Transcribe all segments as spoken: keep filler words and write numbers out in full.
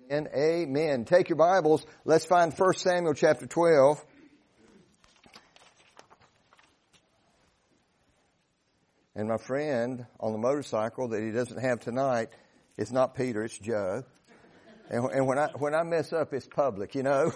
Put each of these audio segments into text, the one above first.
And amen. Take your Bibles. Let's find First Samuel chapter twelve. And my friend on the motorcycle that he doesn't have tonight, it's not Peter, it's Joe. And, and when I when I mess up, it's public, you know.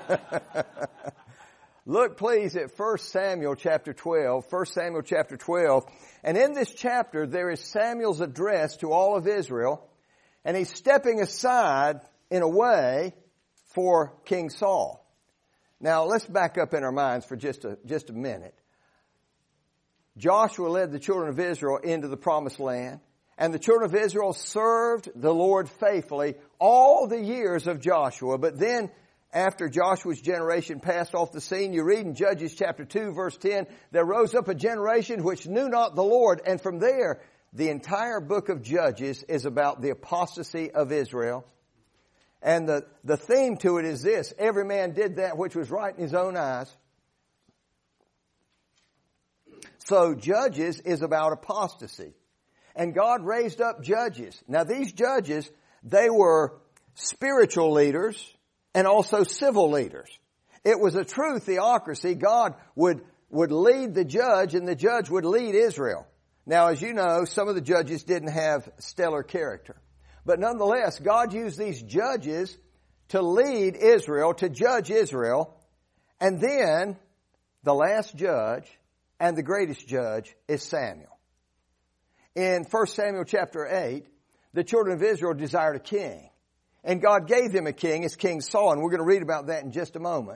Look, please, at First Samuel chapter twelve. First Samuel chapter twelve. And in this chapter, there is Samuel's address to all of Israel. And he's stepping aside in a way for King Saul. Now, let's back up in our minds for just a, just a minute. Joshua led the children of Israel into the promised land, and the children of Israel served the Lord faithfully all the years of Joshua. But then, after Joshua's generation passed off the scene, you read in Judges chapter two, verse ten, there rose up a generation which knew not the Lord. And from there, the entire book of Judges is about the apostasy of Israel. And the, the theme to it is this: every man did that which was right in his own eyes. So Judges is about apostasy. And God raised up judges. Now these judges, they were spiritual leaders and also civil leaders. It was a true theocracy. God would, would lead the judge and the judge would lead Israel. Now, as you know, some of the judges didn't have stellar character. But nonetheless, God used these judges to lead Israel, to judge Israel. And then the last judge and the greatest judge is Samuel. In First Samuel chapter eight, the children of Israel desired a king. And God gave them a king as King Saul. And we're going to read about that in just a moment.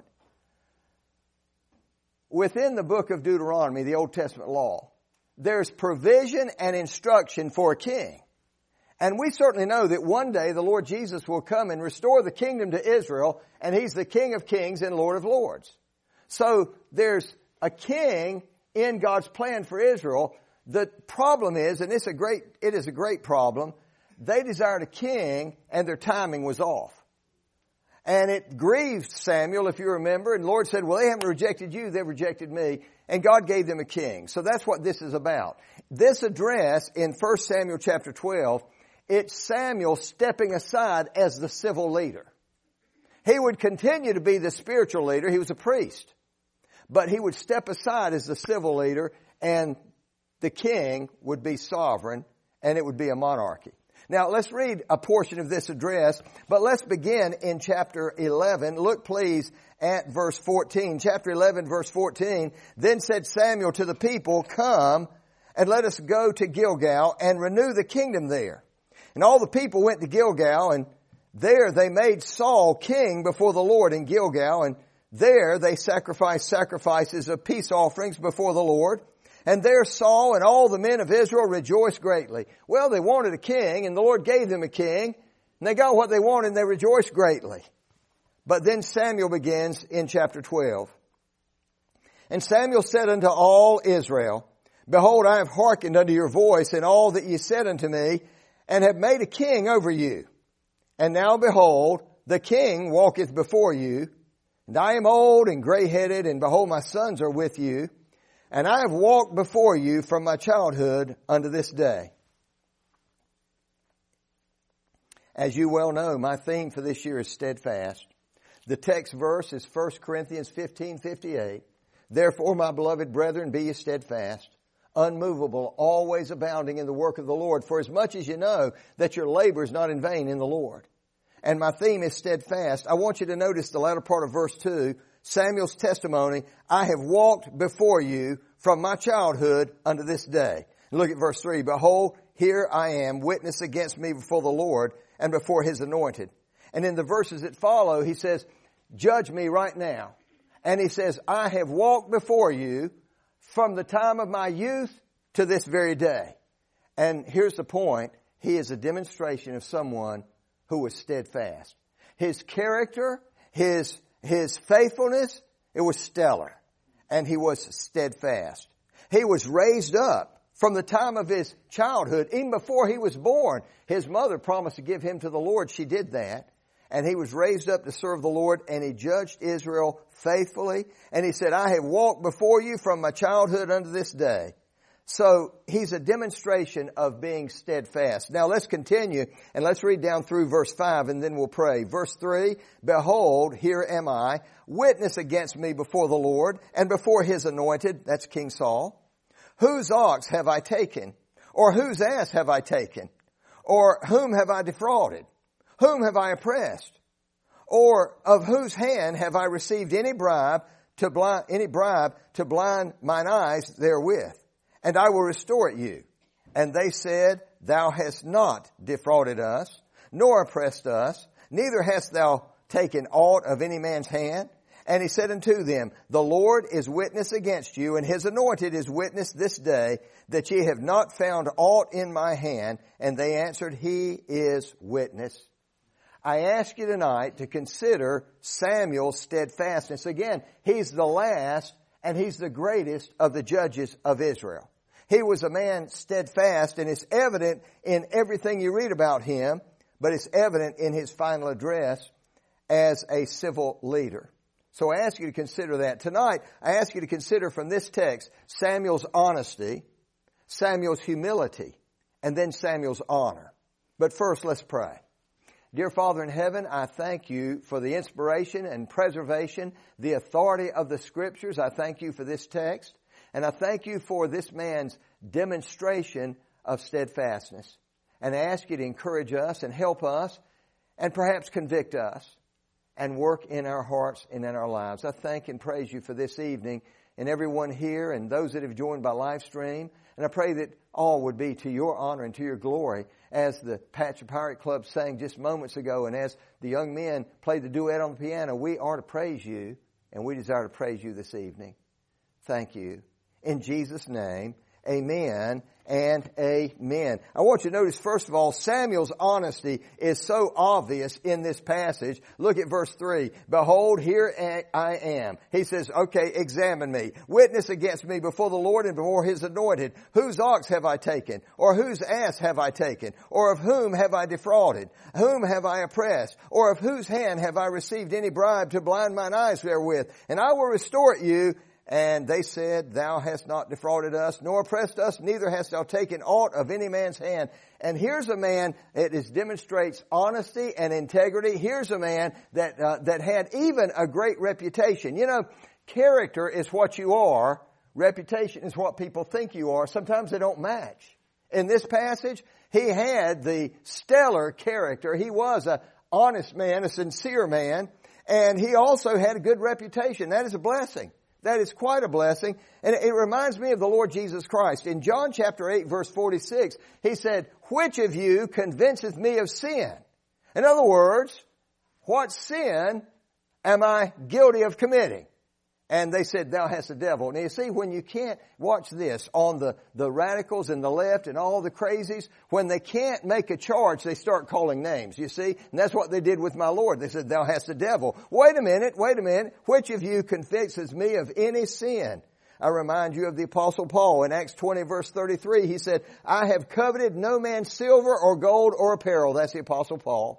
Within the book of Deuteronomy, the Old Testament law, there's provision and instruction for a king. And we certainly know that one day the Lord Jesus will come and restore the kingdom to Israel, and He's the King of kings and Lord of lords. So there's a king in God's plan for Israel. The problem is, and it's a great, it is a great problem, they desired a king and their timing was off. And it grieved Samuel, if you remember, and the Lord said, well, they haven't rejected you, they've rejected me. And God gave them a king. So that's what this is about. This address in First Samuel chapter twelve, it's Samuel stepping aside as the civil leader. He would continue to be the spiritual leader. He was a priest. But he would step aside as the civil leader, and the king would be sovereign, and it would be a monarchy. Now, let's read a portion of this address, but let's begin in chapter eleven. Look, please, at verse fourteen. Chapter eleven, verse fourteen. Then said Samuel to the people, come, and let us go to Gilgal and renew the kingdom there. And all the people went to Gilgal, and there they made Saul king before the Lord in Gilgal, and there they sacrificed sacrifices of peace offerings before the Lord. And there Saul and all the men of Israel rejoiced greatly. Well, they wanted a king, and the Lord gave them a king, and they got what they wanted, and they rejoiced greatly. But then Samuel begins in chapter twelve. And Samuel said unto all Israel, behold, I have hearkened unto your voice and all that ye said unto me, and have made a king over you. And now behold, the king walketh before you, and I am old and gray-headed, and behold, my sons are with you. And I have walked before you from my childhood unto this day. As you well know, my theme for this year is steadfast. The text verse is First Corinthians fifteen fifty-eight. Therefore, my beloved brethren, be ye steadfast, unmovable, always abounding in the work of the Lord, for as much as you know that your labor is not in vain in the Lord. And my theme is steadfast. I want you to notice the latter part of verse two, Samuel's testimony, I have walked before you from my childhood unto this day. And look at verse three, behold, here I am, witness against me before the Lord and before His anointed. And in the verses that follow, he says, judge me right now. And he says, I have walked before you from the time of my youth to this very day. And here's the point. He is a demonstration of someone who was steadfast. His character, his, his faithfulness, it was stellar. And he was steadfast. He was raised up from the time of his childhood, even before he was born. His mother promised to give him to the Lord. She did that. And he was raised up to serve the Lord, and he judged Israel faithfully. And he said, I have walked before you from my childhood unto this day. So he's a demonstration of being steadfast. Now let's continue and let's read down through verse five and then we'll pray. Verse three, behold, here am I, witness against me before the Lord and before his anointed, that's King Saul. Whose ox have I taken? Or whose ass have I taken? Or whom have I defrauded? Whom have I oppressed? Or of whose hand have I received any bribe to blind, any bribe to blind mine eyes therewith? And I will restore it you. And they said, thou hast not defrauded us, nor oppressed us, neither hast thou taken aught of any man's hand. And he said unto them, the Lord is witness against you, and his anointed is witness this day, that ye have not found aught in my hand. And they answered, he is witness. I ask you tonight to consider Samuel's steadfastness. Again, he's the last and he's the greatest of the judges of Israel. He was a man steadfast, and it's evident in everything you read about him, but it's evident in his final address as a civil leader. So I ask you to consider that. Tonight, I ask you to consider from this text Samuel's honesty, Samuel's humility, and then Samuel's honor. But first, let's pray. Dear Father in heaven, I thank you for the inspiration and preservation, the authority of the Scriptures. I thank you for this text. And I thank you for this man's demonstration of steadfastness. And I ask you to encourage us and help us and perhaps convict us and work in our hearts and in our lives. I thank and praise you for this evening and everyone here and those that have joined by live stream. And I pray that all would be to your honor and to your glory, as the Patch Pirate Club sang just moments ago, and as the young men played the duet on the piano. We are to praise you, and we desire to praise you this evening. Thank you. In Jesus' name, amen and amen. I want you to notice, first of all, Samuel's honesty is so obvious in this passage. Look at verse three. Behold, here I am. He says, okay, examine me. Witness against me before the Lord and before his anointed. Whose ox have I taken? Or whose ass have I taken? Or of whom have I defrauded? Whom have I oppressed? Or of whose hand have I received any bribe to blind mine eyes therewith? And I will restore it you. And they said, thou hast not defrauded us, nor oppressed us, neither hast thou taken aught of any man's hand. And here's a man that is, demonstrates honesty and integrity. Here's a man that uh, that had even a great reputation. You know, character is what you are. Reputation is what people think you are. Sometimes they don't match. In this passage, he had the stellar character. He was an honest man, a sincere man, and he also had a good reputation. That is a blessing. That is quite a blessing. And it reminds me of the Lord Jesus Christ. In John chapter eight, verse forty-six, he said, which of you convinceth me of sin? In other words, what sin am I guilty of committing? And they said, thou hast a devil. Now you see, when you can't, watch this, on the, the radicals and the left and all the crazies, when they can't make a charge, they start calling names, you see? And that's what they did with my Lord. They said, thou hast a devil. Wait a minute, wait a minute. Which of you convicts me of any sin? I remind you of the Apostle Paul in Acts twenty verse thirty-three. He said, I have coveted no man's silver or gold or apparel. That's the Apostle Paul.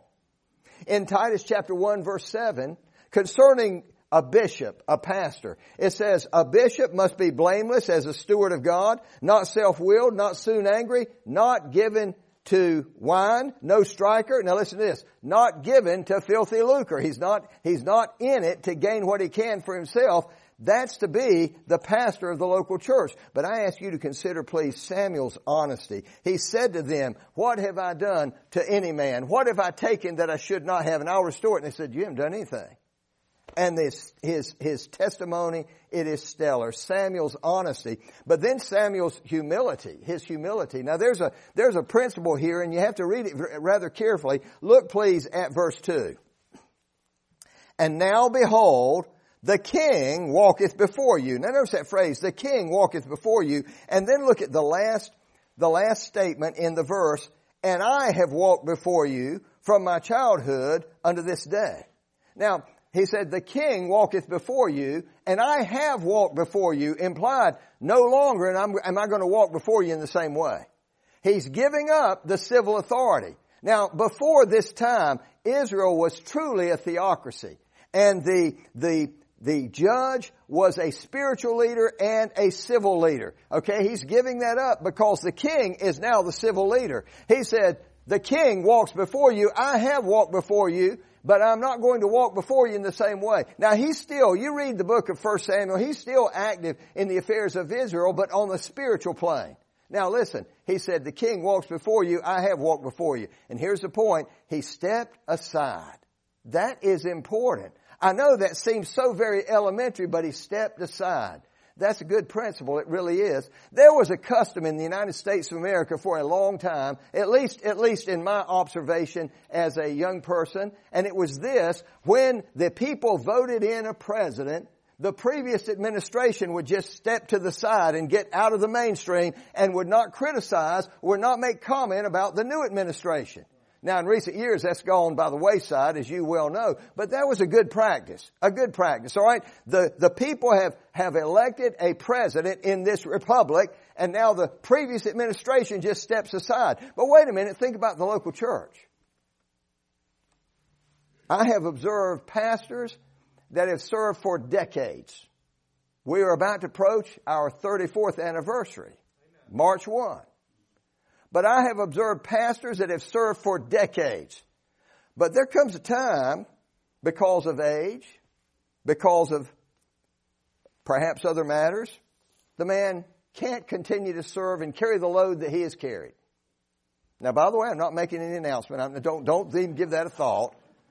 In Titus chapter one verse seven, concerning a bishop, a pastor, it says, a bishop must be blameless as a steward of God, not self-willed, not soon angry, not given to wine, no striker. Now listen to this, not given to filthy lucre. He's not, he's not in it to gain what he can for himself. That's to be the pastor of the local church. But I ask you to consider, please, Samuel's honesty. He said to them, what have I done to any man? What have I taken that I should not have? And I'll restore it. And they said, you haven't done anything. And this, his, his testimony, it is stellar. Samuel's honesty. But then Samuel's humility, his humility. Now there's a, there's a principle here, and you have to read it rather carefully. Look please at verse two. And now behold, the king walketh before you. Now notice that phrase, the king walketh before you. And then look at the last, the last statement in the verse. And I have walked before you from my childhood unto this day. Now, he said, the king walketh before you, and I have walked before you, implied no longer and I'm, am I going to walk before you in the same way. He's giving up the civil authority. Now, before this time, Israel was truly a theocracy. And the, the the judge was a spiritual leader and a civil leader. Okay, he's giving that up because the king is now the civil leader. He said, the king walks before you. I have walked before you, but I'm not going to walk before you in the same way. Now he's still, you read the book of First Samuel, he's still active in the affairs of Israel, but on the spiritual plane. Now listen, he said, the king walks before you, I have walked before you. And here's the point, he stepped aside. That is important. I know that seems so very elementary, but he stepped aside. That's a good principle. It really is. There was a custom in the United States of America for a long time, at least, at least in my observation as a young person, and it was this: when the people voted in a president, the previous administration would just step to the side and get out of the mainstream and would not criticize, would not make comment about the new administration. Now, in recent years, that's gone by the wayside, as you well know. But that was a good practice. A good practice, all right? The, the people have, have elected a president in this republic, and now the previous administration just steps aside. But wait a minute, think about the local church. I have observed pastors that have served for decades. We are about to approach our thirty-fourth anniversary, March first. But I have observed pastors that have served for decades. But there comes a time, because of age, because of perhaps other matters, the man can't continue to serve and carry the load that he has carried. Now, by the way, I'm not making any announcement. I don't, don't even give that a thought.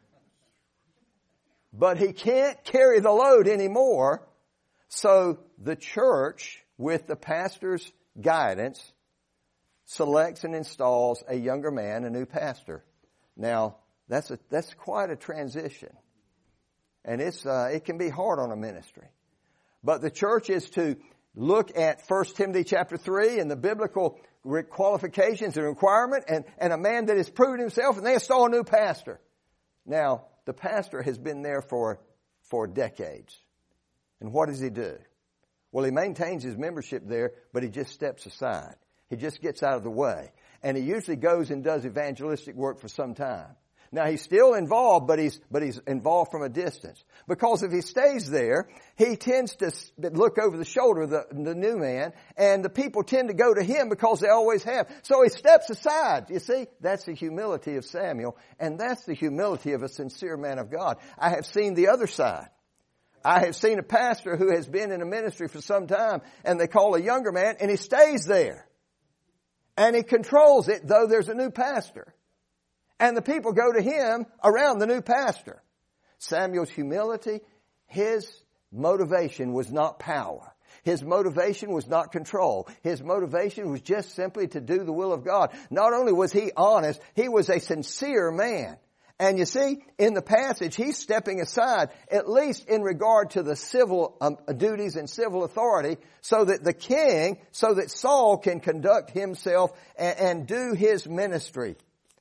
But he can't carry the load anymore. So the church, with the pastor's guidance, selects and installs a younger man, a new pastor. Now, that's a, that's quite a transition. And it's, uh, it can be hard on a ministry. But the church is to look at First Timothy chapter three and the biblical qualifications and requirement, and, and a man that has proven himself, and they install a new pastor. Now, the pastor has been there for, for decades. And what does he do? Well, he maintains his membership there, but he just steps aside. He just gets out of the way. And he usually goes and does evangelistic work for some time. Now, he's still involved, but he's, but he's involved from a distance. Because if he stays there, he tends to look over the shoulder of the, the new man, and the people tend to go to him because they always have. So he steps aside. You see, that's the humility of Samuel, and that's the humility of a sincere man of God. I have seen the other side. I have seen a pastor who has been in a ministry for some time, and they call a younger man, and he stays there. And he controls it, though there's a new pastor. And the people go to him around the new pastor. Samuel's humility, his motivation was not power. His motivation was not control. His motivation was just simply to do the will of God. Not only was he honest, he was a sincere man. And you see, in the passage, he's stepping aside, at least in regard to the civil um, duties and civil authority, so that the king, so that Saul can conduct himself and, and do his ministry.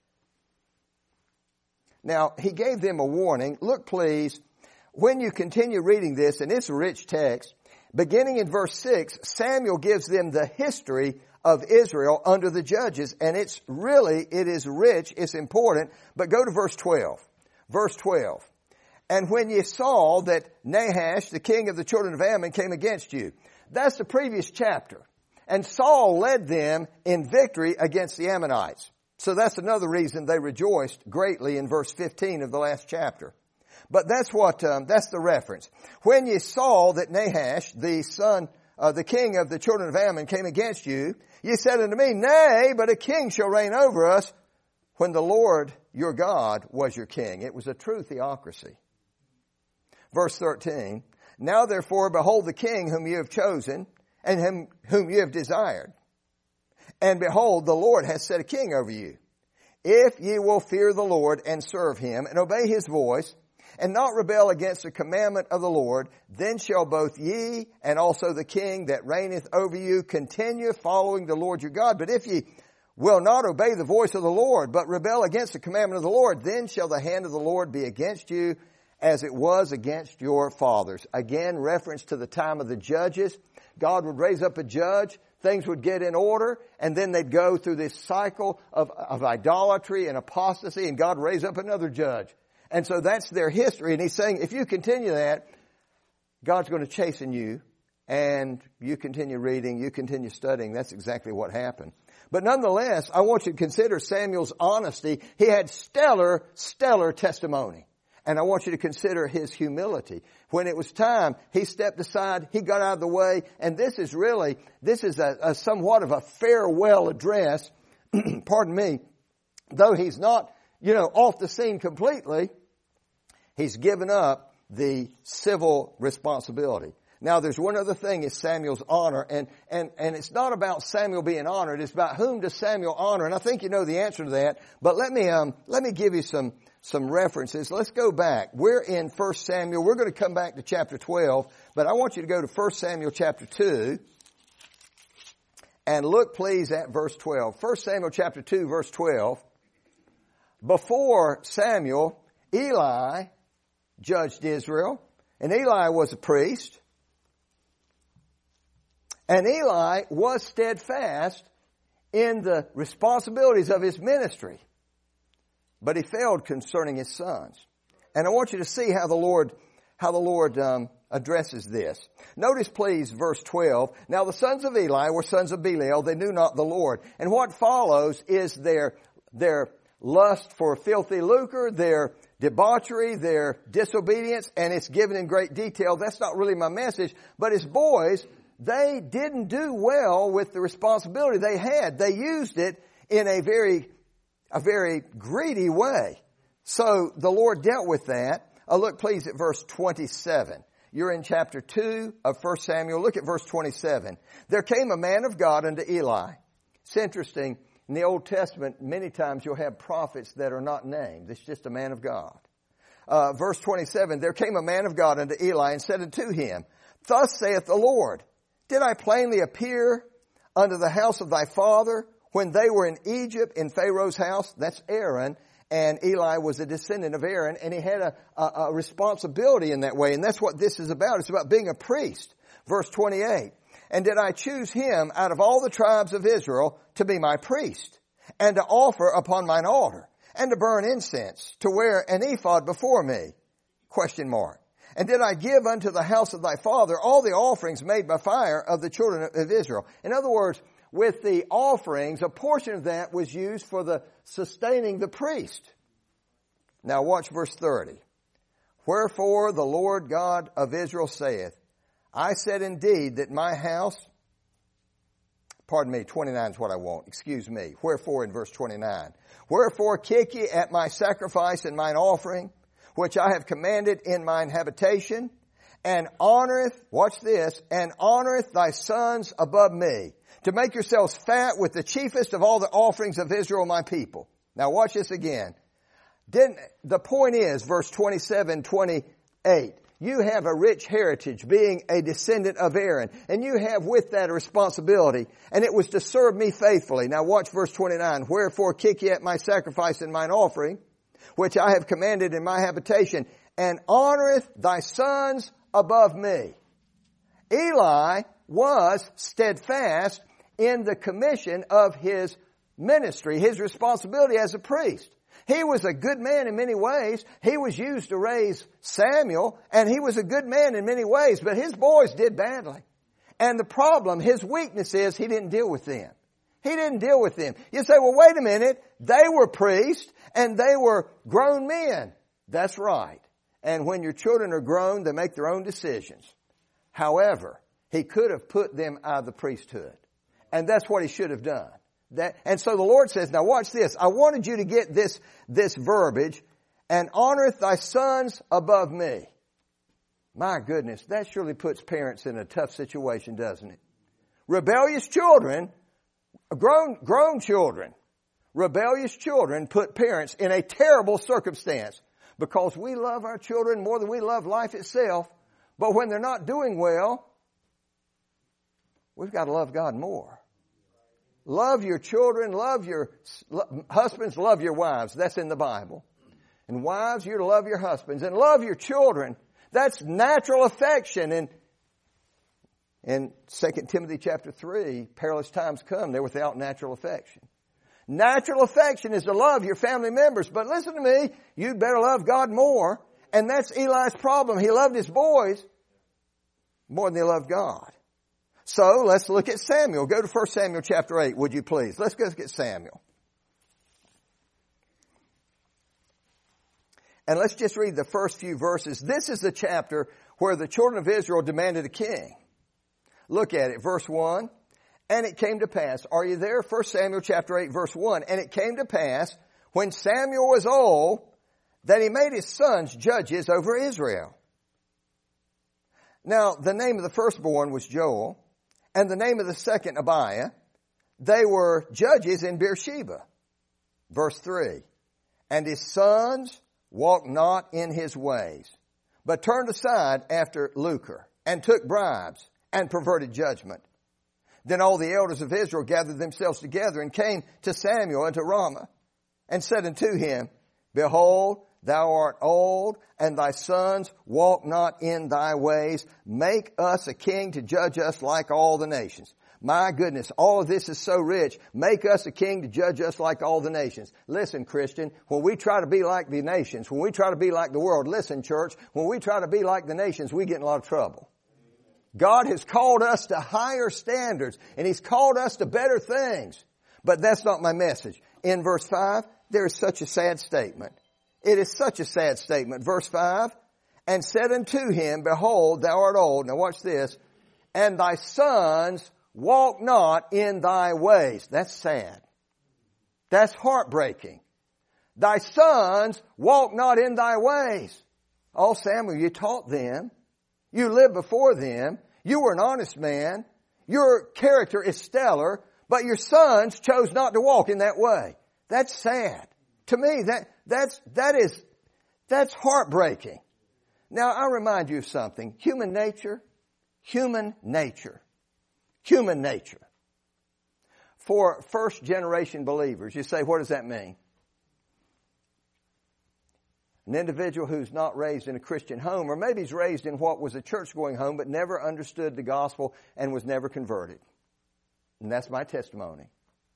Now, he gave them a warning. Look, please, when you continue reading this, and it's a rich text, beginning in verse six, Samuel gives them the history of Israel under the judges, and it's really, it is rich, it's important, but go to verse twelve. Verse twelve. And when ye saw that Nahash, the king of the children of Ammon, came against you. That's the previous chapter. And Saul led them in victory against the Ammonites. So that's another reason they rejoiced greatly in verse fifteen of the last chapter. But that's what, um, that's the reference. When ye saw that Nahash, the son, uh, the king of the children of Ammon, came against you, ye said unto me, Nay, but a king shall reign over us, when the Lord your God was your king. It was a true theocracy. Verse thirteen, Now therefore behold the king whom you have chosen, and him whom you have desired. And behold, the Lord hath set a king over you. If ye will fear the Lord and serve him, and obey his voice, and not rebel against the commandment of the Lord, then shall both ye and also the king that reigneth over you continue following the Lord your God. But if ye will not obey the voice of the Lord, but rebel against the commandment of the Lord, then shall the hand of the Lord be against you, as it was against your fathers. Again, reference to the time of the judges. God would raise up a judge, things would get in order, and then they'd go through this cycle of, of idolatry and apostasy, and God raise up another judge. And so that's their history. And he's saying, if you continue that, God's going to chasten you, and you continue reading, you continue studying. That's exactly what happened. But nonetheless, I want you to consider Samuel's honesty. He had stellar, stellar testimony. And I want you to consider his humility. When it was time, he stepped aside, he got out of the way, and this is really, this is a, a somewhat of a farewell address, pardon me, though he's not, you know, off the scene completely, he's given up the civil responsibility. Now there's one other thing is Samuel's honor, and, and, and it's not about Samuel being honored, it's about whom does Samuel honor, and I think you know the answer to that, but let me, um, let me give you some, some references. Let's go back. We're in First Samuel, we're going to come back to chapter twelve, but I want you to go to First Samuel chapter two, and look please at verse twelve. First Samuel chapter two verse twelve. Before Samuel, Eli judged Israel, and Eli was a priest. And Eli was steadfast in the responsibilities of his ministry, but he failed concerning his sons. And I want you to see how the Lord, how the Lord um, addresses this. Notice, please, verse twelve. Now the sons of Eli were sons of Belial; they knew not the Lord. And what follows is their their lust for filthy lucre, their debauchery, their disobedience, and it's given in great detail. That's not really my message, but his boys, they didn't do well with the responsibility they had. They used it in a very, a very greedy way. So the Lord dealt with that. Uh, look please at verse twenty-seven. You're in chapter two of First Samuel. Look at verse twenty-seven. There came a man of God unto Eli. It's interesting. In the Old Testament, many times you'll have prophets that are not named. It's just a man of God. Uh, verse twenty-seven, there came a man of God unto Eli and said unto him, Thus saith the Lord, Did I plainly appear unto the house of thy father when they were in Egypt in Pharaoh's house? That's Aaron. And Eli was a descendant of Aaron, and he had a, a, a responsibility in that way. And that's what this is about. It's about being a priest. Verse twenty-eight. And did I choose him out of all the tribes of Israel to be my priest, and to offer upon mine altar, and to burn incense, to wear an ephod before me? Question mark. And did I give unto the house of thy father all the offerings made by fire of the children of Israel? In other words, with the offerings, a portion of that was used for the sustaining the priest. Now watch verse thirty. Wherefore the Lord God of Israel saith, I said indeed that my house, pardon me, twenty-nine is what I want, excuse me. Wherefore in verse twenty-nine. Wherefore kick ye at my sacrifice and mine offering, which I have commanded in mine habitation, and honoreth, watch this, and honoreth thy sons above me, to make yourselves fat with the chiefest of all the offerings of Israel my people. Now watch this again. Didn't, the point is, verse twenty-seven, twenty-eight, you have a rich heritage being a descendant of Aaron, and you have with that a responsibility, and it was to serve me faithfully. Now watch verse twenty-nine. Wherefore kick ye at my sacrifice and mine offering, which I have commanded in my habitation, and honoreth thy sons above me. Eli was steadfast in the commission of his ministry, his responsibility as a priest. He was a good man in many ways. He was used to raise Samuel, and he was a good man in many ways, but his boys did badly. And the problem, his weakness is he didn't deal with them. He didn't deal with them. You say, well, wait a minute. They were priests, and they were grown men. That's right. And when your children are grown, they make their own decisions. However, he could have put them out of the priesthood. And that's what he should have done. That, and so the Lord says, now watch this. I wanted you to get this, this verbiage, and honoreth thy sons above me. My goodness, that surely puts parents in a tough situation, doesn't it? Rebellious children, grown, grown children, rebellious children put parents in a terrible circumstance because we love our children more than we love life itself. But when they're not doing well, we've got to love God more. Love your children, love your husbands, love your wives. That's in the Bible. And wives, you're to love your husbands and love your children. That's natural affection. And in Second Timothy chapter three, perilous times come, they're without natural affection. Natural affection is to love your family members. But listen to me, you'd better love God more. And that's Eli's problem. He loved his boys, more than they loved God. So let's look at Samuel. Go to First Samuel chapter eight, would you please? Let's go look at Samuel. And let's just read the first few verses. This is the chapter where the children of Israel demanded a king. Look at it, verse one. And it came to pass. Are you there? First Samuel chapter eight, verse one. And it came to pass, when Samuel was old, that he made his sons judges over Israel. Now, the name of the firstborn was Joel, and the name of the second Abiah. They were judges in Beersheba. Verse three. And his sons walked not in his ways, but turned aside after lucre, and took bribes, and perverted judgment. Then all the elders of Israel gathered themselves together, and came to Samuel unto Ramah, and said unto him, Behold, thou art old, and thy sons walk not in thy ways. Make us a king to judge us like all the nations. My goodness, all of this is so rich. Make us a king to judge us like all the nations. Listen, Christian, when we try to be like the nations, when we try to be like the world, listen, church, when we try to be like the nations, we get in a lot of trouble. God has called us to higher standards, and He's called us to better things. But that's not my message. In verse five, there is such a sad statement. It is such a sad statement. Verse five, and said unto him, Behold, thou art old. Now watch this. And thy sons walk not in thy ways. That's sad. That's heartbreaking. Thy sons walk not in thy ways. Oh, Samuel, you taught them. You lived before them. You were an honest man. Your character is stellar, but your sons chose not to walk in that way. That's sad. To me, that, that's, that is, that's heartbreaking. Now, I'll remind you of something. Human nature, human nature, human nature. For first generation believers, you say, what does that mean? An individual who's not raised in a Christian home, or maybe he's raised in what was a church-going home, but never understood the gospel and was never converted. And that's my testimony.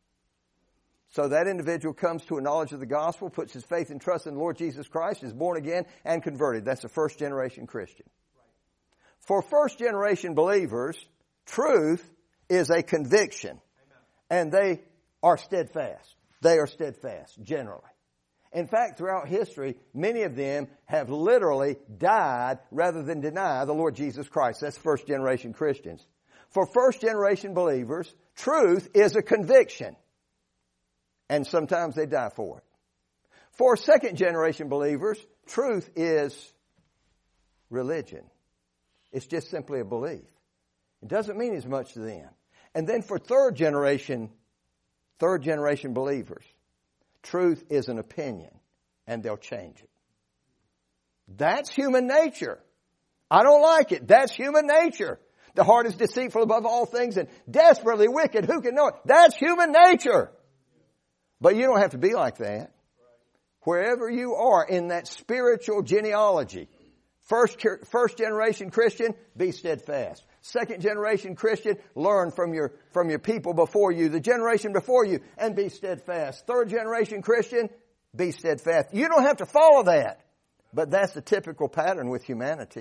So that individual comes to a knowledge of the gospel, puts his faith and trust in the Lord Jesus Christ, is born again and converted. That's a first-generation Christian. For first-generation believers, truth is a conviction. And they are steadfast. They are steadfast, generally. In fact, throughout history, many of them have literally died rather than deny the Lord Jesus Christ. That's first-generation Christians. For first-generation believers, truth is a conviction. And sometimes they die for it. For second-generation believers, truth is religion. It's just simply a belief. It doesn't mean as much to them. And then for third-generation, third-generation believers, truth is an opinion, and they'll change it. That's human nature. I don't like it. That's human nature. The heart is deceitful above all things and desperately wicked. Who can know it? That's human nature. But you don't have to be like that. Wherever you are in that spiritual genealogy, first, first generation Christian, be steadfast. Second generation Christian, learn from your, from your people before you, the generation before you, and be steadfast. Third generation Christian, be steadfast. You don't have to follow that. But that's the typical pattern with humanity.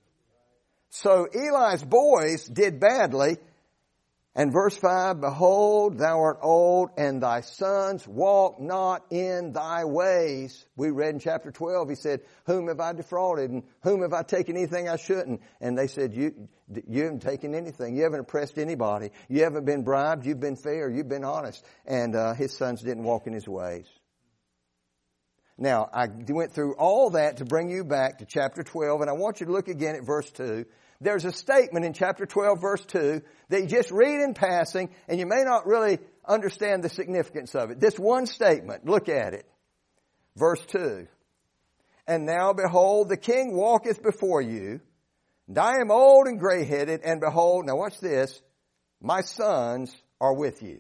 So Eli's boys did badly. And verse five, Behold, thou art old, and thy sons walk not in thy ways. We read in chapter twelve, he said, Whom have I defrauded, and whom have I taken anything I shouldn't? And they said, you, you haven't taken anything. You haven't oppressed anybody. You haven't been bribed. You've been fair. You've been honest. And uh, his sons didn't walk in his ways. Now, I went through all that to bring you back to chapter twelve, and I want you to look again at verse two. There's a statement in chapter twelve, verse two, that you just read in passing, and you may not really understand the significance of it. This one statement, look at it. Verse two. And now, behold, the king walketh before you, and I am old and gray-headed, and behold, now watch this, my sons are with you.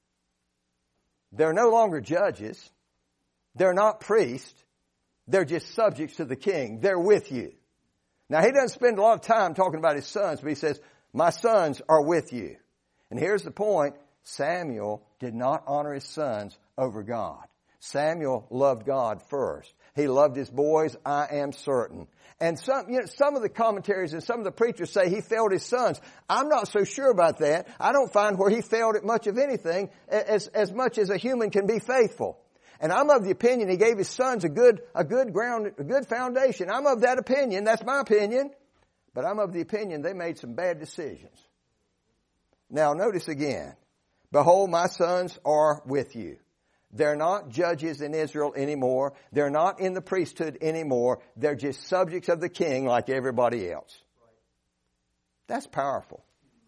They're no longer judges. They're not priests. They're just subjects to the king. They're with you. Now, he doesn't spend a lot of time talking about his sons, but he says, my sons are with you. And here's the point. Samuel did not honor his sons over God. Samuel loved God first. He loved his boys, I am certain. And some, you know, some of the commentaries and some of the preachers say he failed his sons. I'm not so sure about that. I don't find where he failed at much of anything, as, as much as a human can be faithful. And I'm of the opinion he gave his sons a good, a good ground, a good foundation. I'm of that opinion. That's my opinion. But I'm of the opinion they made some bad decisions. Now notice again. Behold, my sons are with you. They're not judges in Israel anymore. They're not in the priesthood anymore. They're just subjects of the king like everybody else. That's powerful.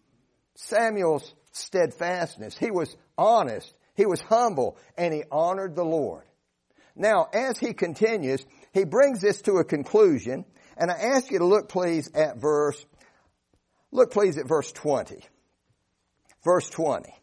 Samuel's steadfastness. He was honest. He was humble. And he honored the Lord. Now, as he continues, he brings this to a conclusion. And I ask you to look please at verse, look please at verse twenty. Verse twenty.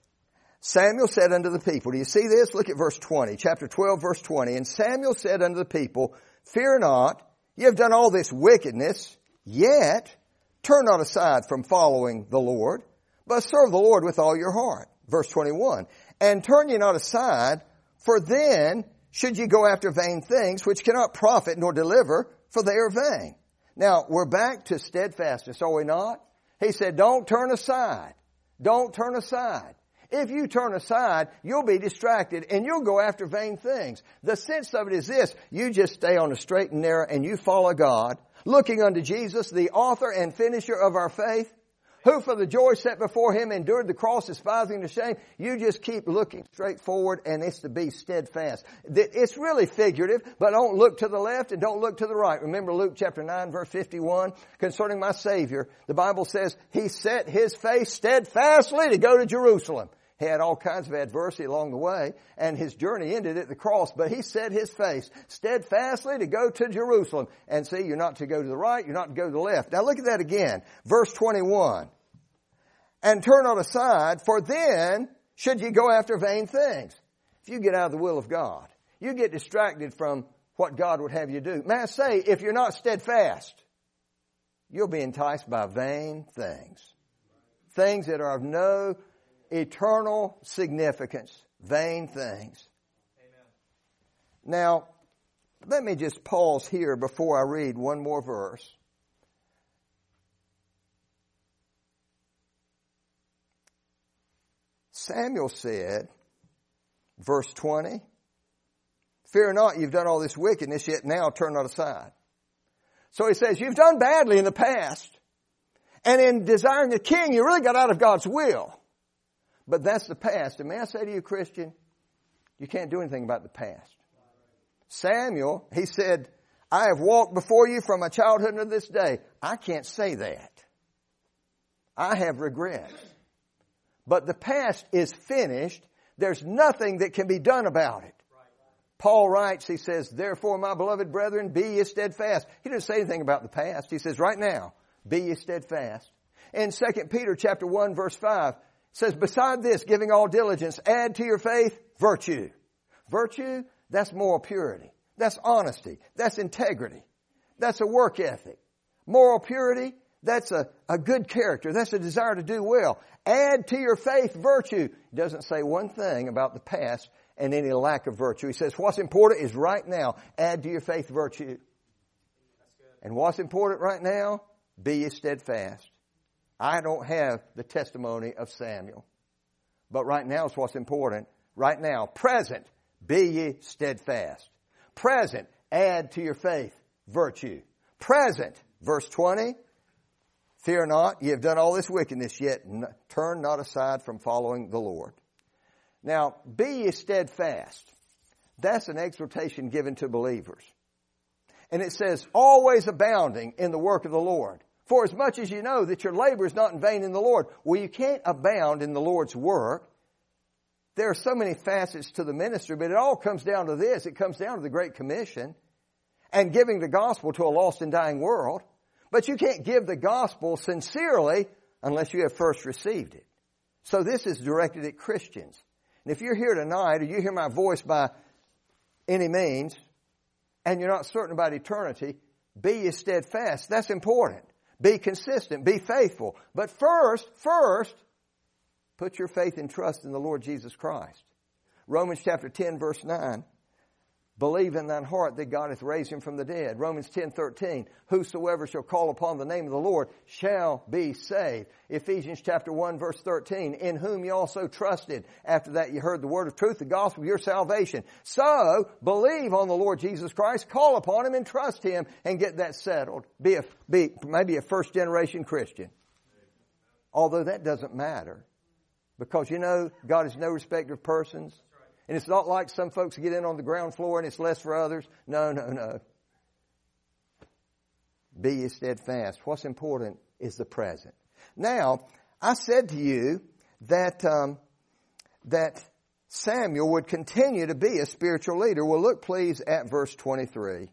Samuel said unto the people, do you see this? Look at verse twenty, chapter twelve, verse twenty. And Samuel said unto the people, fear not, ye have done all this wickedness, yet turn not aside from following the Lord, but serve the Lord with all your heart. Verse twenty-one, and turn ye not aside, for then should ye go after vain things, which cannot profit nor deliver, for they are vain. Now, we're back to steadfastness, are we not? He said, don't turn aside. Don't turn aside. If you turn aside, you'll be distracted and you'll go after vain things. The sense of it is this, you just stay on the straight and narrow and you follow God, looking unto Jesus, the author and finisher of our faith, who for the joy set before him endured the cross, despising the shame. You just keep looking straight forward and it's to be steadfast. It's really figurative, but don't look to the left and don't look to the right. Remember Luke chapter nine verse fifty-one concerning my Savior. The Bible says he set his face steadfastly to go to Jerusalem. He had all kinds of adversity along the way, and his journey ended at the cross, but he set his face steadfastly to go to Jerusalem. And see, you're not to go to the right, you're not to go to the left. Now look at that again. Verse twenty-one. And turn not aside, for then should ye go after vain things. If you get out of the will of God, you get distracted from what God would have you do. May I say, if you're not steadfast, you'll be enticed by vain things. Things that are of no eternal significance, vain things. Amen. Now, let me just pause here before I read one more verse. Samuel said, verse twenty, fear not, you've done all this wickedness, yet now turn not aside. So he says, you've done badly in the past, and in desiring the king, you really got out of God's will. But that's the past. And may I say to you, Christian, you can't do anything about the past. Samuel, he said, I have walked before you from my childhood to this day. I can't say that. I have regrets. But the past is finished. There's nothing that can be done about it. Paul writes, he says, therefore, my beloved brethren, be ye steadfast. He didn't say anything about the past. He says, right now, be ye steadfast. In Second Peter chapter one, verse five, it says, beside this, giving all diligence, add to your faith virtue. Virtue, that's moral purity. That's honesty. That's integrity. That's a work ethic. Moral purity, that's a, a good character. That's a desire to do well. Add to your faith virtue. It doesn't say one thing about the past and any lack of virtue. He says what's important is right now, add to your faith virtue. And what's important right now, be ye steadfast. I don't have the testimony of Samuel. But right now is what's important. Right now, present, be ye steadfast. Present, add to your faith virtue. Present, verse twenty, fear not, ye have done all this wickedness, yet n- turn not aside from following the Lord. Now, be ye steadfast. That's an exhortation given to believers. And it says, always abounding in the work of the Lord. For as much as you know that your labor is not in vain in the Lord. Well, you can't abound in the Lord's work. There are so many facets to the ministry, but it all comes down to this. It comes down to the Great Commission and giving the gospel to a lost and dying world. But you can't give the gospel sincerely unless you have first received it. So this is directed at Christians. And if you're here tonight or you hear my voice by any means and you're not certain about eternity, be ye steadfast. That's important. Be consistent. Be faithful. But first, first, put your faith and trust in the Lord Jesus Christ. Romans chapter ten verse nine. Believe in thine heart that God hath raised him from the dead. Romans ten thirteen. Whosoever shall call upon the name of the Lord shall be saved. Ephesians chapter one verse thirteen. In whom ye also trusted. After that you heard the word of truth, the gospel of your salvation. So, believe on the Lord Jesus Christ, call upon him and trust him and get that settled. Be a, be maybe a first generation Christian. Although that doesn't matter. Because you know, God is no respecter of persons. And it's not like some folks get in on the ground floor and it's less for others. No, no, no. Be ye steadfast. What's important is the present. Now, I said to you that um, that Samuel would continue to be a spiritual leader. Well, look please at verse twenty-three.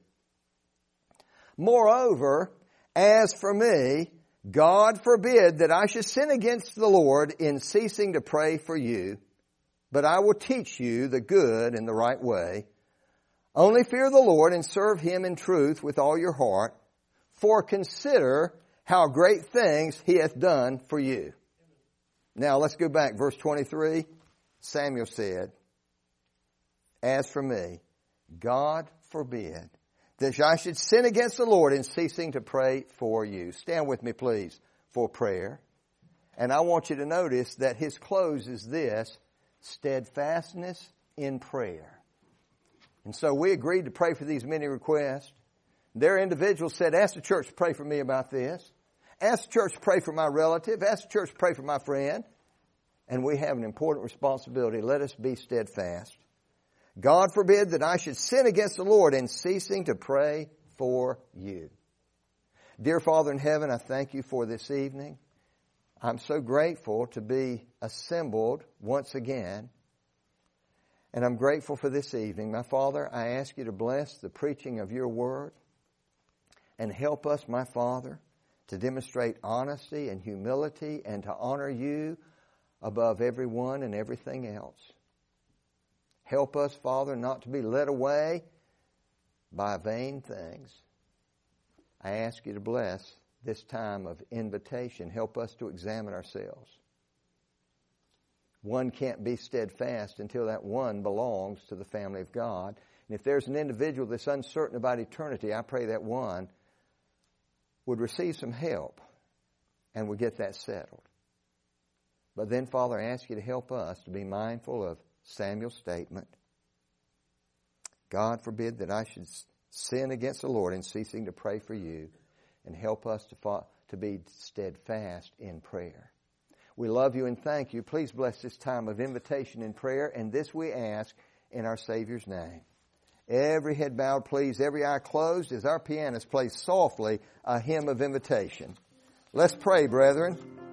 Moreover, as for me, God forbid that I should sin against the Lord in ceasing to pray for you. But I will teach you the good and the right way. Only fear the Lord and serve him in truth with all your heart. For consider how great things he hath done for you. Now let's go back. Verse twenty-three. Samuel said, as for me, God forbid that I should sin against the Lord in ceasing to pray for you. Stand with me, please, for prayer. And I want you to notice that his close is this. Steadfastness in prayer. And so we agreed to pray for these many requests. Their individuals said, ask the church to pray for me about this. Ask the church to pray for my relative. Ask the church to pray for my friend. And we have an important responsibility. Let us be steadfast. God forbid that I should sin against the Lord in ceasing to pray for you. Dear Father in heaven, I thank you for this evening. I'm so grateful to be assembled once again. And I'm grateful for this evening. My Father, I ask you to bless the preaching of your word and help us, my Father, to demonstrate honesty and humility and to honor you above everyone and everything else. Help us, Father, not to be led away by vain things. I ask you to bless this time of invitation. Help us to examine ourselves. One can't be steadfast until that one belongs to the family of God. And if there's an individual that's uncertain about eternity, I pray that one would receive some help and would get that settled. But then, Father, I ask you to help us to be mindful of Samuel's statement. God forbid that I should sin against the Lord in ceasing to pray for you. And help us to, fo- to be steadfast in prayer. We love you and thank you. Please bless this time of invitation and prayer. And this we ask in our Savior's name. Every head bowed, please. Every eye closed as our pianist plays softly a hymn of invitation. Let's pray, brethren.